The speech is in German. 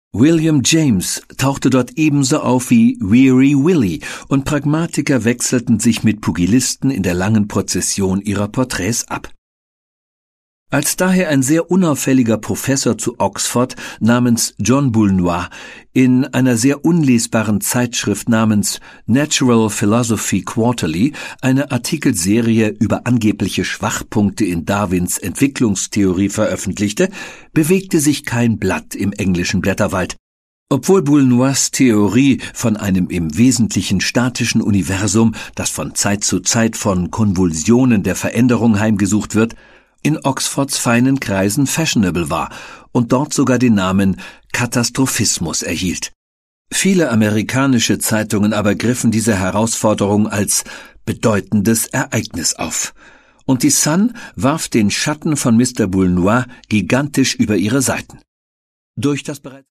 William James tauchte dort ebenso auf wie Weary Willie und Pragmatiker wechselten sich mit Pugilisten in der langen Prozession ihrer Porträts ab. Als daher ein sehr unauffälliger Professor zu Oxford namens John Boulnois in einer sehr unlesbaren Zeitschrift namens Natural Philosophy Quarterly eine Artikelserie über angebliche Schwachpunkte in Darwins Entwicklungstheorie veröffentlichte, bewegte sich kein Blatt im englischen Blätterwald. Obwohl Boulnois' Theorie von einem im Wesentlichen statischen Universum, das von Zeit zu Zeit von Konvulsionen der Veränderung heimgesucht wird, in Oxfords feinen Kreisen fashionable war und dort sogar den Namen Katastrophismus erhielt. Viele amerikanische Zeitungen aber griffen diese Herausforderung als bedeutendes Ereignis auf. Und die Sun warf den Schatten von Mr. Boulnois gigantisch über ihre Seiten. Durch das bereits